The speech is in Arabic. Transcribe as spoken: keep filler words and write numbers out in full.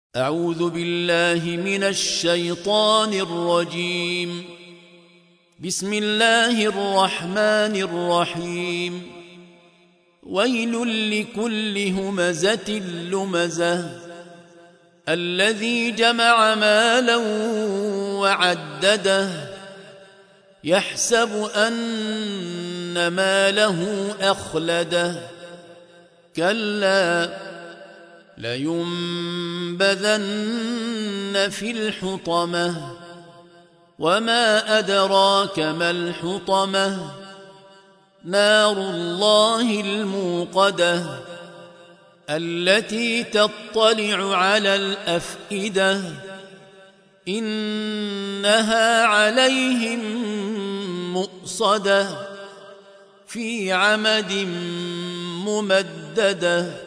أعوذ بالله من الشيطان الرجيم. بسم الله الرحمن الرحيم. ويل لكل همزة لمزة الذي جمع مالا وعدده يحسب أن ماله أخلده كلا لينبذن في الحطمة وما أدراك ما الحطمة نار الله الموقدة التي تطلع على الأفئدة إنها عليهم مؤصدة في عمد ممددة.